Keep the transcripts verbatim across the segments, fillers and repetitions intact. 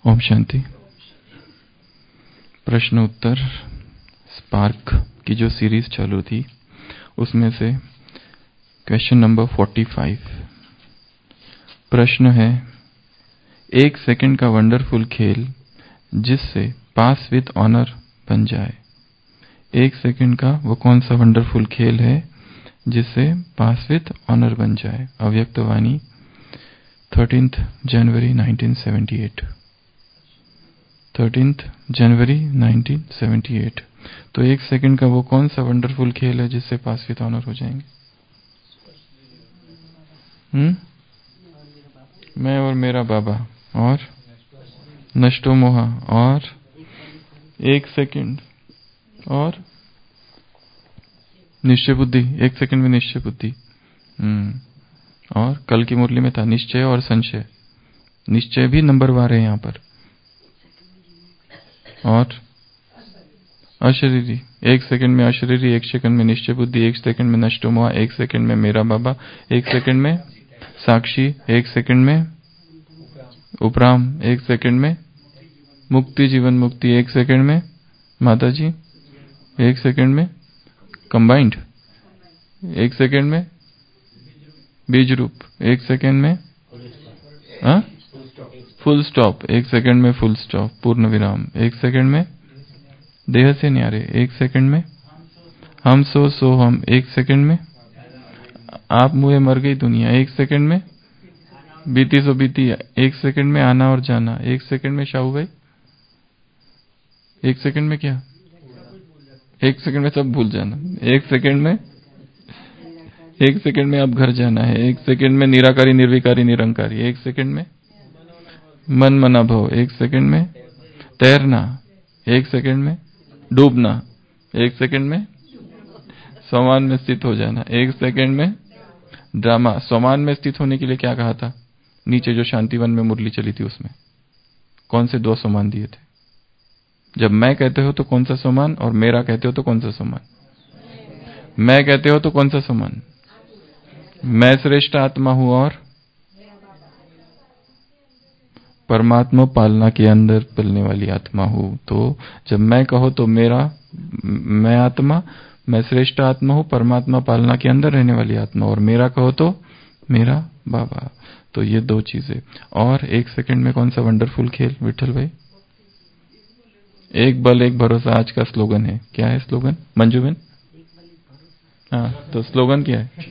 ओम शांति। प्रश्न उत्तर स्पार्क की जो सीरीज चालू थी उसमें से क्वेश्चन नंबर पैंतालीस। प्रश्न है, एक सेकंड का वंडरफुल खेल जिससे पास विद ऑनर बन जाए। एक सेकंड का वो कौन सा वंडरफुल खेल है जिससे पास विद ऑनर बन जाए। Avyakt Vani thirteenth January nineteen seventy eight. Thirteenth January nineteen seventy eight. तो एक सेकंड का वो कौन सा वंडरफुल खेल है जिससे पास विद ऑनर हो जाएंगे। हम्म मैं और मेरा बाबा और नष्टो मोहा और एक सेकंड और निश्चय बुद्धि। एक सेकंड में निश्चय बुद्धि। हम्म और कल की मुरली में था निश्चय और संशय। निश्चय भी नंबर वार है यहाँ पर। और अशरीरी एक सेकंड में अशरीरी, एक सेकंड में निश्चय बुद्धि, एक सेकंड में नष्टो मोहा, एक सेकंड में मेरा बाबा, एक सेकंड में साक्षी, एक सेकंड में उपराम, एक सेकंड में मुक्ति जीवन मुक्ति, एक सेकंड में माता जी, एक सेकंड में कंबाइंड, एक सेकंड में बीज रूप, एक सेकंड में हाँ फुल स्टॉप, एक सेकंड में फुल स्टॉप पूर्ण विराम, एक सेकंड में देह से न्यारे, एक सेकंड में हम सो सो हम, एक सेकंड में आप मुए मर गई दुनिया, एक सेकंड में बीती सो बीती, एक सेकंड में आना और जाना, एक सेकंड में शाहू भाई, एक सेकंड में क्या, एक सेकंड में सब भूल जाना, एक सेकंड में एक सेकंड में अब घर जाना है, एक सेकंड में निराकारी निर्विकारी निरंकारी, एक सेकंड में मन मना भव, एक सेकंड में तैरना, एक सेकंड में डूबना, एक सेकंड में समान में स्थित हो जाना, एक सेकंड में ड्रामा। समान में स्थित होने के लिए क्या कहा था नीचे जो शांतिवन में मुरली चली थी उसमें कौन से दो समान दिए थे। जब मैं कहते हो तो कौन सा समान और मेरा कहते हो तो कौन सा समान। मैं कहते हो तो कौन सा समान। मैं श्रेष्ठ आत्मा हूं और परमात्मा पालना के अंदर पलने वाली आत्मा हूं। तो जब मैं कहो तो मेरा मैं आत्मा, मैं श्रेष्ठ आत्मा हूं परमात्मा पालना के अंदर रहने वाली आत्मा, और मेरा कहो तो मेरा बाबा। तो ये दो चीजें। और एक सेकंड में कौन सा वंडरफुल खेल विठल भाई। एक बल एक भरोसा आज का स्लोगन है। क्या है स्लोगन मंजू बहन। हाँ तो स्लोगन क्या है।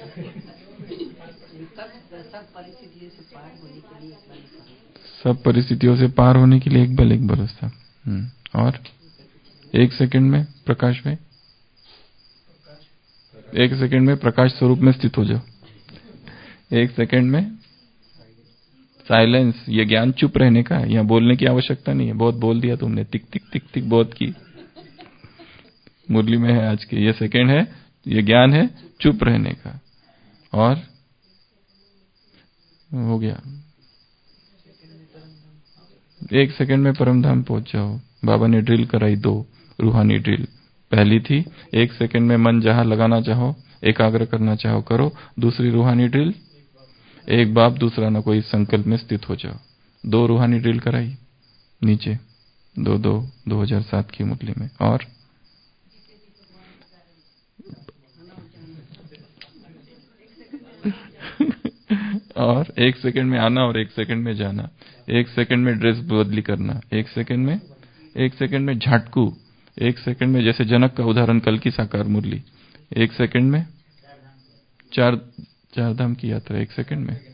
सब परिस्थितियों से पार होने के लिए एक बल एक भरोसा। और एक सेकंड में प्रकाश में, एक सेकंड में प्रकाश स्वरूप में स्थित हो जाओ। एक सेकंड में साइलेंस। ये ज्ञान चुप रहने का है, यहाँ बोलने की आवश्यकता नहीं है। बहुत बोल दिया तुमने, टिक टिक टिक टिक बहुत की मुरली में है आज के। ये सेकंड है, ये ज्ञान है चुप रहने का। और हो गया एक सेकंड में परमधाम पहुंच जाओ। बाबा ने ड्रिल कराई दो रूहानी ड्रिल। पहली थी एक सेकंड में मन जहां लगाना चाहो एकाग्र करना चाहो करो। दूसरी रूहानी ड्रिल एक बाप दूसरा न कोई संकल्प में स्थित हो जाओ। दो रूहानी ड्रिल कराई नीचे दो दो दो हजार सात की मुरली में। और और एक सेकंड में आना और एक सेकंड में जाना। एक सेकंड में ड्रेस बदली करना। एक सेकंड में एक सेकंड में झटकू। एक सेकंड में जैसे जनक का उदाहरण कल की साकार मुरली। एक सेकंड में चार चार धाम की यात्रा। एक सेकंड में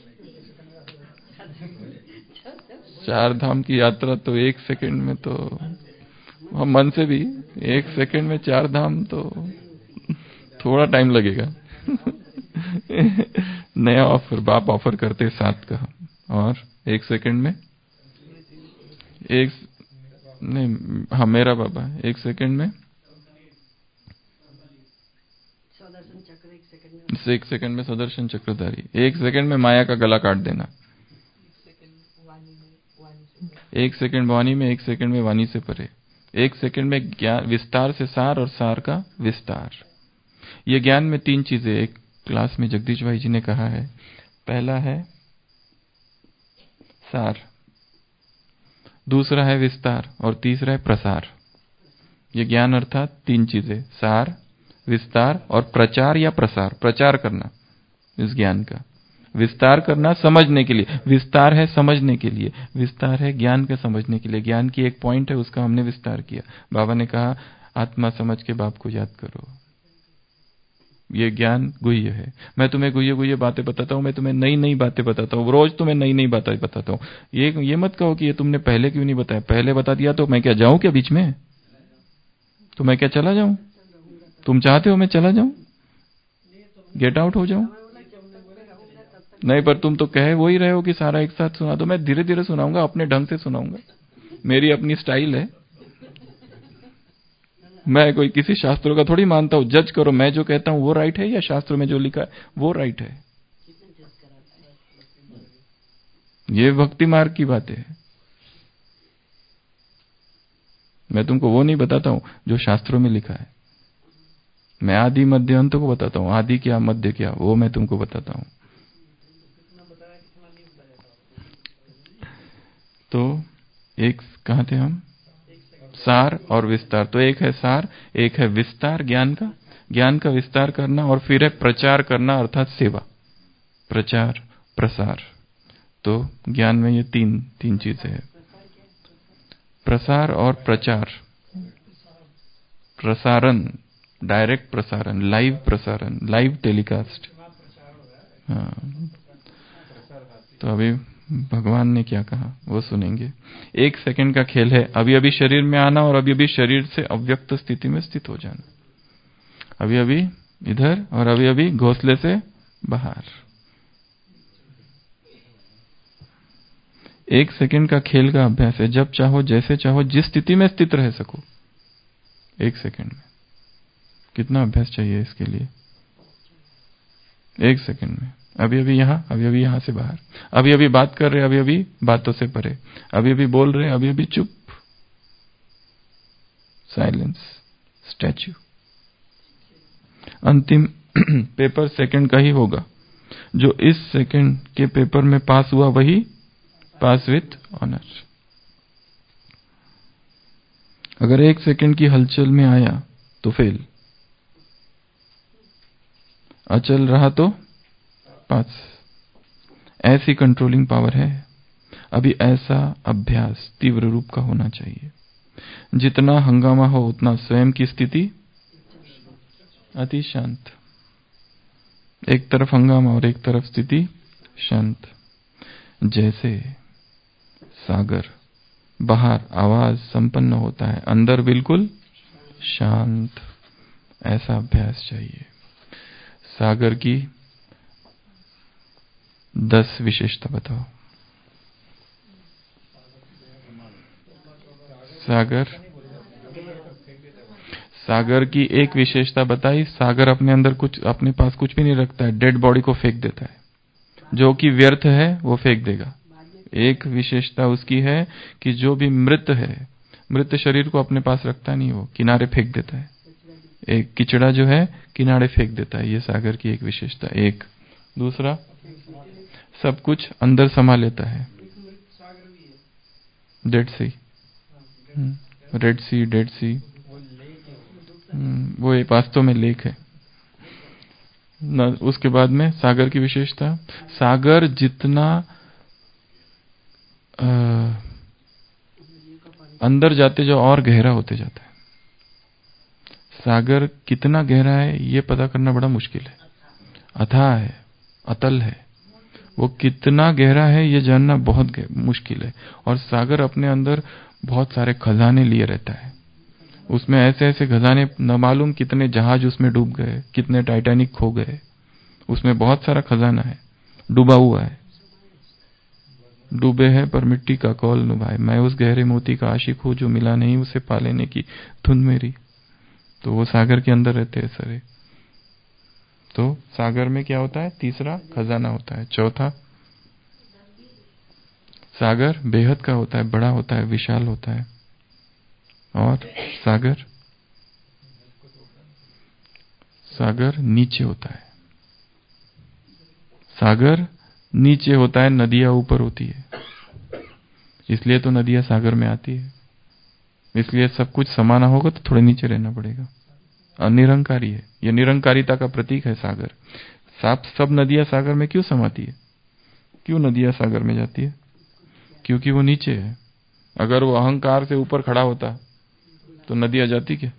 चार धाम की यात्रा तो एक सेकंड में तो हम मन से भी एक सेकंड में चार धाम तो थोड़ा टाइम लगेगा। नया ऑफर बाप ऑफर करते साथ का। और एक सेकंड में एक नहीं हाँ मेरा बाबा। एक सेकंड में एक सेकंड में सुदर्शन चक्रधारी। एक सेकंड में माया का गला काट देना। एक सेकंड वाणी में, एक सेकंड में वाणी से परे। एक सेकंड में ज्ञान विस्तार से सार और सार का विस्तार। ये ज्ञान में तीन चीजें एक क्लास में जगदीश भाई जी ने कहा है। पहला है सार, दूसरा है विस्तार और तीसरा है प्रसार। ये ज्ञान अर्थात तीन चीजें, सार, विस्तार और प्रचार या प्रसार। प्रचार करना इस ज्ञान का, विस्तार करना समझने के लिए, विस्तार है समझने के लिए, विस्तार है ज्ञान का समझने के लिए। ज्ञान की एक पॉइंट है, उसका हमने विस्तार किया। बाबा ने कहा आत्मा समझ के बाप को याद करो। ये ज्ञान गुह्य है। मैं तुम्हें गुह्य गुह्य बातें बताता हूँ, मैं तुम्हें नई नई बातें बताता हूँ, रोज तुम्हें नई नई बातें बताता हूँ। ये ये मत कहो कि ये तुमने पहले क्यों नहीं बताया। पहले बता दिया तो मैं क्या जाऊं क्या बीच में? तो मैं क्या चला जाऊं? तुम चाहते हो मैं चला जाऊं, गेट आउट हो जाऊं? नहीं, पर तुम तो कह वो ही रहे हो कि सारा एक साथ सुना दो। मैं धीरे धीरे सुनाऊंगा, अपने ढंग से सुनाऊंगा, मेरी अपनी स्टाइल है। मैं कोई किसी शास्त्रों का थोड़ी मानता हूं। जज करो, मैं जो कहता हूं वो राइट है या शास्त्र में जो लिखा है वो राइट है। ये भक्ति मार्ग की बातें है। मैं तुमको वो नहीं बताता हूं जो शास्त्रों में लिखा है। मैं आदि मध्य अंत को बताता हूं। आदि क्या मध्य क्या वो मैं तुमको बताता हूं। तो एक कहां थे हम? सार और विस्तार। तो एक है सार, एक है विस्तार ज्ञान का, ज्ञान का विस्तार करना, और फिर है प्रचार करना अर्थात सेवा। प्रचार प्रसार। तो ज्ञान में ये तीन तीन चीजें हैं, प्रसार और प्रचार। प्रसारण, डायरेक्ट प्रसारण, लाइव प्रसारण, लाइव टेलीकास्ट। हाँ, तो अभी भगवान ने क्या कहा वो सुनेंगे। एक सेकंड का खेल है, अभी अभी शरीर में आना और अभी अभी शरीर से अव्यक्त स्थिति में स्थित हो जाना। अभी अभी इधर और अभी अभी घोंसले से बाहर। एक सेकंड का खेल का अभ्यास है। जब चाहो जैसे चाहो जिस स्थिति में स्थित रह सको एक सेकंड में। कितना अभ्यास चाहिए इसके लिए? एक सेकंड में, अभी अभी यहां, अभी अभी यहां से बाहर, अभी अभी बात कर रहे, अभी अभी बातों से परे, अभी अभी बोल रहे, अभी अभी चुप, साइलेंस, स्टैच्यू। अंतिम पेपर सेकंड का ही होगा। जो इस सेकंड के पेपर में पास हुआ वही पास विथ ऑनर। अगर एक सेकंड की हलचल में आया तो फेल, अचल रहा तो पास। ऐसी कंट्रोलिंग पावर है। अभी ऐसा अभ्यास तीव्र रूप का होना चाहिए। जितना हंगामा हो उतना स्वयं की स्थिति अति शांत। एक तरफ हंगामा और एक तरफ स्थिति शांत। जैसे सागर बाहर आवाज संपन्न होता है, अंदर बिल्कुल शांत। ऐसा अभ्यास चाहिए। सागर की दस विशेषता बताओ। सागर सागर की एक विशेषता बताई। सागर अपने अंदर कुछ, अपने पास कुछ भी नहीं रखता है, डेड बॉडी को फेंक देता है। जो कि व्यर्थ है वो फेंक देगा। एक विशेषता उसकी है कि जो भी मृत है, मृत शरीर को अपने पास रखता नहीं, वो किनारे फेंक देता है। एक किचड़ा जो है किनारे फेंक देता है। ये सागर की एक विशेषता। एक दूसरा, सब कुछ अंदर समा लेता है। Dead sea, red sea, dead sea, वो एक वास्तव में लेक है न। उसके बाद में सागर की विशेषता, सागर जितना आ, अंदर जाते जाओ और गहरा होते जाता है। सागर कितना गहरा है ये पता करना बड़ा मुश्किल है। अथाह है, अतल है। वो कितना गहरा है ये जानना बहुत मुश्किल है। और सागर अपने अंदर बहुत सारे खजाने लिए रहता है। उसमें ऐसे ऐसे खजाने, न मालूम कितने जहाज उसमें डूब गए, कितने टाइटैनिक खो गए। उसमें बहुत सारा खजाना है, डूबा हुआ है। डूबे हैं पर मिट्टी का कौल नुभाए, मैं उस गहरे मोती का आशिक हूं, जो मिला नहीं उसे पा लेने की धुन मेरी। तो वो सागर के अंदर रहते हैं सारे। तो सागर में क्या होता है? तीसरा, खजाना होता है। चौथा, सागर बेहद का होता है, बड़ा होता है, विशाल होता है। और सागर सागर नीचे होता है। सागर नीचे होता है, नदियां ऊपर होती है। इसलिए तो नदियां सागर में आती है। इसलिए सब कुछ समाना होगा तो थोड़े नीचे रहना पड़ेगा। अनिरंकारी है, यह निरंकारिता का प्रतीक है सागर। सब सब नदियां सागर में क्यों समाती है? क्यों नदियां सागर में जाती है? क्योंकि वो नीचे है। अगर वो अहंकार से ऊपर खड़ा होता तो नदियां जाती क्या?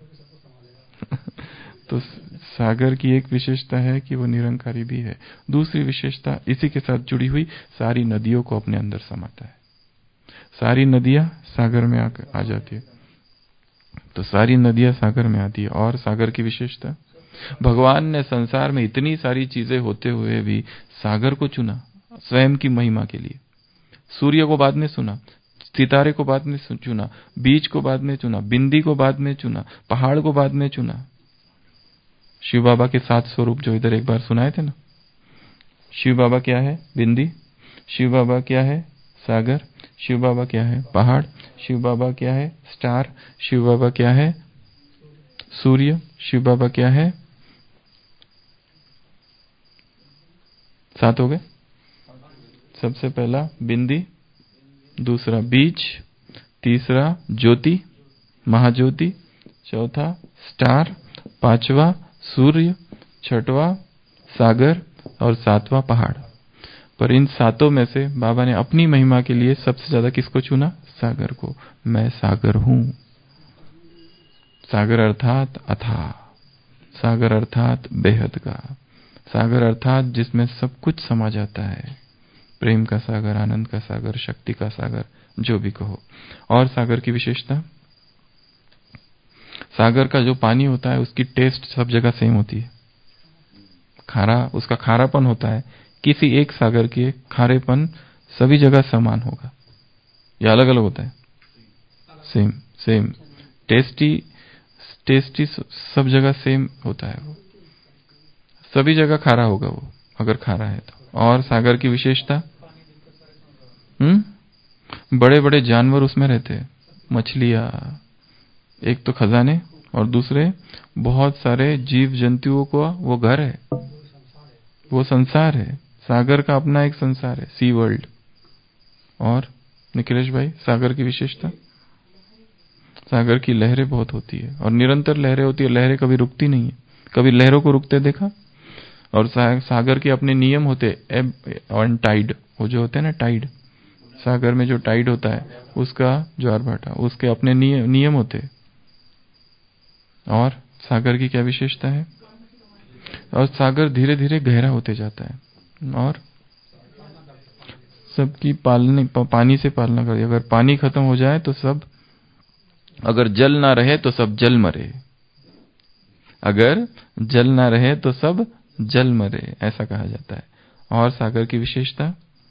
तो सागर की एक विशेषता है कि वो निरंकारी भी है। दूसरी विशेषता इसी के साथ जुड़ी हुई, सारी नदियों को अपने अंदर समाता है। सारी नदियां सागर में आकर आ जाती है। तो सारी नदियां सागर में आती है। और सागर की विशेषता, भगवान ने संसार में इतनी सारी चीजें होते हुए भी सागर को चुना स्वयं की महिमा के लिए। सूर्य को बाद में सुना, सितारे को बाद में चुना, बीज को बाद में चुना, बिंदी को बाद में चुना, पहाड़ को बाद में चुना। शिव बाबा के सात स्वरूप जो इधर एक बार सुनाए थे ना, शिव बाबा क्या है? बिंदी। शिव बाबा क्या है? सागर। शिव बाबा क्या है? पहाड़। शिव बाबा क्या है? स्टार। शिव बाबा क्या है? सूर्य। शिव बाबा क्या है? सात हो गए। सबसे पहला बिंदी, दूसरा बीज, तीसरा ज्योति, महाज्योति, चौथा स्टार, पांचवा सूर्य, छठवां सागर और सातवां पहाड़। पर इन सातों में से बाबा ने अपनी महिमा के लिए सबसे ज्यादा किसको चुना? सागर को। मैं सागर हूं। सागर अर्थात अथाह, सागर अर्थात बेहद का, सागर अर्थात जिसमें सब कुछ समा जाता है। प्रेम का सागर, आनंद का सागर, शक्ति का सागर, जो भी कहो। और सागर की विशेषता, सागर का जो पानी होता है उसकी टेस्ट सब जगह सेम होती है। खारा, उसका खारापन होता है, किसी एक सागर के खारेपन सभी जगह समान होगा या अलग अलग होता है? Same same. टेस्टी टेस्टी सब जगह सेम होता है, वो सभी जगह खारा होगा वो, अगर खारा है तो। और सागर की विशेषता, हम्म बड़े बड़े जानवर उसमें रहते हैं, मछलियां, एक तो खजाने, और दूसरे बहुत सारे जीव जंतुओं को वो घर है, वो संसार है। सागर का अपना एक संसार है, सी वर्ल्ड। और निखिलेश भाई, सागर की विशेषता, सागर की लहरें बहुत होती है और निरंतर लहरें होती है, लहरें कभी रुकती नहीं है। कभी लहरों को रुकते देखा? और सागर के अपने नियम होते, एब और टाइड, वो जो होते हैं ना टाइड, सागर में जो टाइड होता है उसका, ज्वार भाटा, उसके अपने नियम, नियम होते। और सागर की क्या विशेषता है? और सागर धीरे धीरे गहरा होते जाता है और सबकी पालने, पानी से पालना करे। अगर पानी खत्म हो जाए तो सब, अगर जल ना रहे तो सब जल मरे, अगर जल ना रहे तो सब जल मरे, ऐसा कहा जाता है। और सागर की विशेषता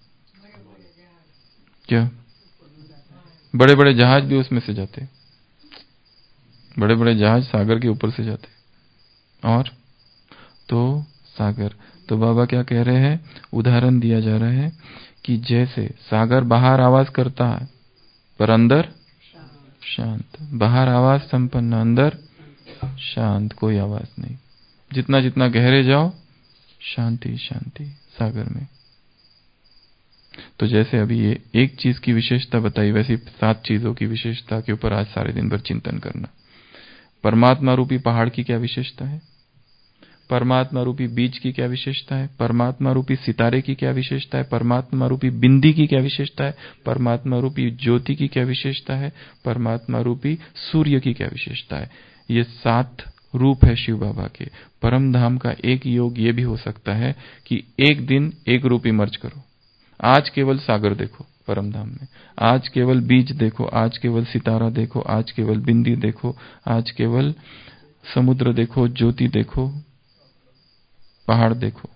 क्या? बड़े बड़े जहाज भी उसमें से जाते, बड़े बड़े जहाज सागर के ऊपर से जाते। और तो सागर, तो बाबा क्या कह रहे हैं? उदाहरण दिया जा रहा है कि जैसे सागर बाहर आवाज करता है पर अंदर शांत, बाहर आवाज संपन्न, अंदर शांत, कोई आवाज नहीं। जितना जितना गहरे जाओ, शांति शांति सागर में। तो जैसे अभी ये एक चीज की विशेषता बताई, वैसी सात चीजों की विशेषता के ऊपर आज सारे दिन भर चिंतन करना। परमात्मा रूपी पहाड़ की क्या विशेषता है? परमात्मा रूपी बीज की क्या विशेषता है? परमात्मा रूपी सितारे की क्या विशेषता है? परमात्मा रूपी बिंदी की क्या विशेषता है? परमात्मा रूपी ज्योति की क्या विशेषता है? परमात्मा रूपी सूर्य की क्या विशेषता है? ये सात रूप है शिव बाबा के। परम धाम का एक योग ये भी हो सकता है कि एक दिन एक रूप इमर्ज करो। आज केवल सागर देखो परम धाम में, आज केवल बीज देखो, आज केवल सितारा देखो, आज केवल बिंदी देखो, आज केवल समुद्र देखो, ज्योति देखो, पहाड़ देखो।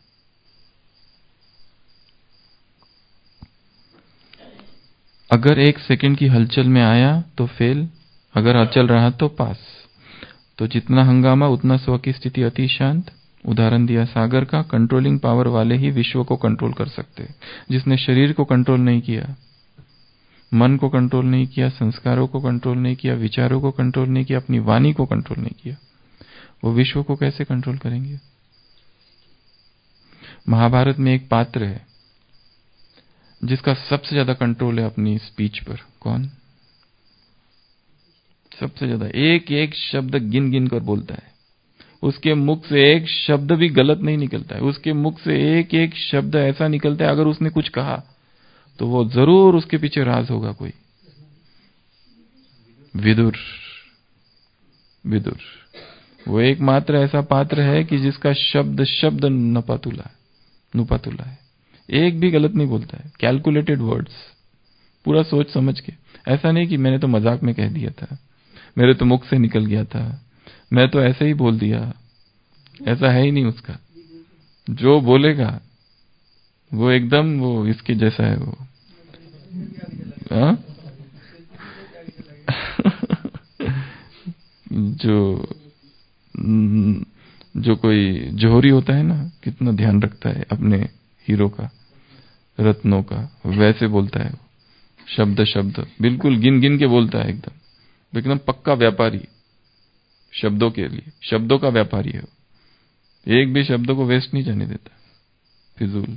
अगर एक सेकंड की हलचल में आया तो फेल, अगर हलचल रहा तो पास। तो जितना हंगामा उतना स्व की स्थिति अति शांत। उदाहरण दिया सागर का, कंट्रोलिंग पावर वाले ही विश्व को कंट्रोल कर सकते हैं। जिसने शरीर को कंट्रोल नहीं किया, मन को कंट्रोल नहीं किया, संस्कारों को कंट्रोल नहीं किया, विचारों को कंट्रोल नहीं किया, अपनी वाणी को कंट्रोल नहीं किया, वो विश्व को कैसे कंट्रोल करेंगे? महाभारत में एक पात्र है जिसका सबसे ज्यादा कंट्रोल है अपनी स्पीच पर, कौन? सबसे ज्यादा एक एक शब्द गिन गिन कर बोलता है। उसके मुख से एक शब्द भी गलत नहीं निकलता है। उसके मुख से एक एक शब्द ऐसा निकलता है, अगर उसने कुछ कहा तो वो जरूर उसके पीछे राज होगा कोई। विदुर, विदुर वो एकमात्र ऐसा पात्र है कि जिसका शब्द शब्द नपातुला है, नुपातुला है। एक भी गलत नहीं बोलता है। कैलकुलेटेड वर्ड्स, पूरा सोच समझ के। ऐसा नहीं कि मैंने तो मजाक में कह दिया था, मेरे तो मुख से निकल गया था, मैं तो ऐसे ही बोल दिया। ऐसा है ही नहीं उसका। जो बोलेगा वो एकदम वो इसके जैसा है वो। हाँ? जो जो कोई जोहरी होता है ना, कितना ध्यान रखता है अपने हीरो का, रत्नों का, वैसे बोलता है वो। शब्द शब्द बिल्कुल गिन गिन के बोलता है, एकदम एकदम पक्का व्यापारी शब्दों के लिए। शब्दों का व्यापारी है वो। एक भी शब्द को वेस्ट नहीं जाने देता, फिजूल।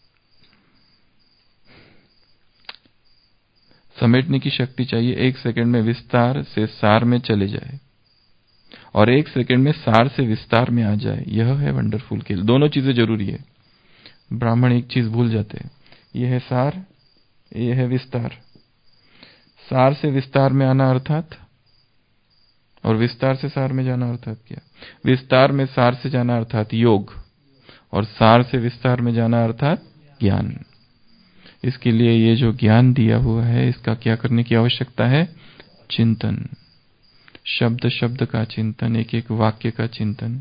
समेटने की शक्ति चाहिए। एक सेकंड में विस्तार से सार में चले जाए और एक सेकंड में सार से विस्तार में आ जाए, यह है वंडरफुल खेल। दोनों चीजें जरूरी है। ब्राह्मण एक चीज भूल जाते हैं, यह है सार, यह है विस्तार। सार से विस्तार में आना अर्थात, और विस्तार से सार में जाना अर्थात क्या? विस्तार में सार से जाना अर्थात योग, और सार से विस्तार में जाना अर्थात ज्ञान। इसके लिए ये जो ज्ञान दिया हुआ है, इसका क्या करने की आवश्यकता है? चिंतन, शब्द शब्द का चिंतन, एक एक वाक्य का चिंतन।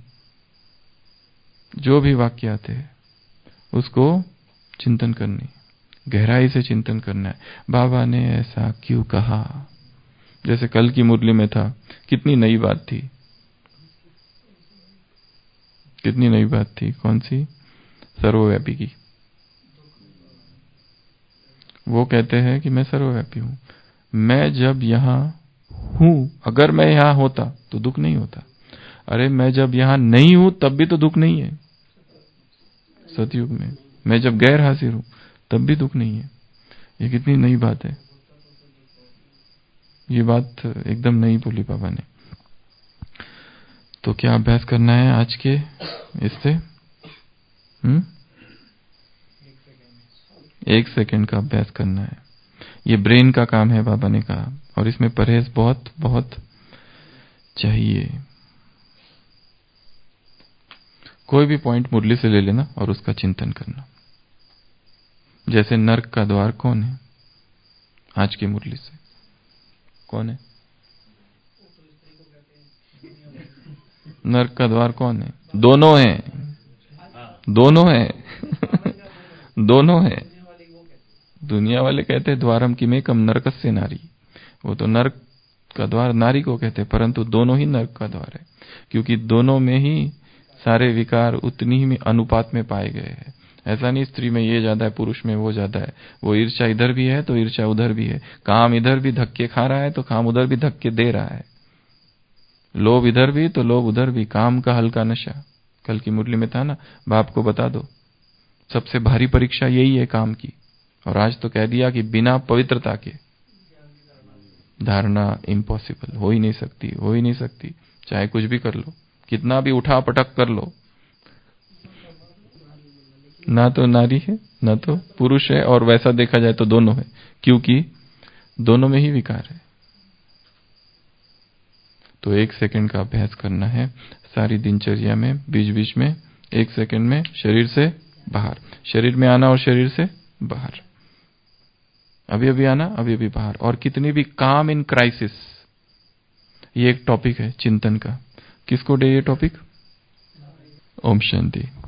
जो भी वाक्य आते हैं उसको चिंतन करनी, गहराई से चिंतन करना है। बाबा ने ऐसा क्यों कहा? जैसे कल की मुरली में था, कितनी नई बात थी, कितनी नई बात थी। कौन सी? सर्वव्यापी की। वो कहते हैं कि मैं सर्वव्यापी हूं। मैं जब यहां हूं, अगर मैं यहां होता तो दुख नहीं होता। अरे मैं जब यहां नहीं हूं तब भी तो दुख नहीं है। सतयुग में मैं जब गैर हाजिर हूं तब भी दुख नहीं है। ये कितनी नई बात है। ये बात एकदम नई बोली बाबा ने। तो क्या अभ्यास करना है आज के इससे? हम्म एक सेकंड का अभ्यास करना है। ये ब्रेन का काम है, बाबा ने कहा, और इसमें परहेज बहुत बहुत चाहिए। कोई भी पॉइंट मुरली से ले लेना और उसका चिंतन करना। जैसे नर्क का द्वार कौन है? आज की मुरली से कौन है? नर्क का द्वार कौन है? दोनों है, दोनों है दोनों है। दुनिया वाले कहते हैं द्वारम की में कम नरकस्य नारी। वो तो नर्क का द्वार नारी को कहते हैं, परंतु दोनों ही नर्क का द्वार है, क्योंकि दोनों में ही सारे विकार उतनी ही में अनुपात में पाए गए हैं। ऐसा नहीं स्त्री में ये ज्यादा है, पुरुष में वो ज्यादा है। वो ईर्ष्या इधर भी है तो ईर्ष्या उधर भी है। काम इधर भी धक्के खा रहा है तो काम उधर भी धक्के दे रहा है। लोभ इधर भी तो लोभ उधर भी। काम का हल्का नशा, कल की मुरली में था ना, बाप को बता दो सबसे भारी परीक्षा यही है काम की। और आज तो कह दिया कि बिना पवित्रता के धारणा इम्पॉसिबल, हो ही नहीं सकती, हो ही नहीं सकती। चाहे कुछ भी कर लो, कितना भी उठा पटक कर लो, ना तो नारी है ना तो पुरुष है, और वैसा देखा जाए तो दोनों है, क्योंकि दोनों में ही विकार है। तो एक सेकंड का अभ्यास करना है सारी दिनचर्या में। बीच बीच में एक सेकंड में शरीर से बाहर, शरीर में आना और शरीर से बाहर, अभी अभी आना अभी अभी बाहर। और कितनी भी काम इन क्राइसिस, ये एक टॉपिक है चिंतन का। किसको दे ये टॉपिक? ओम शांति।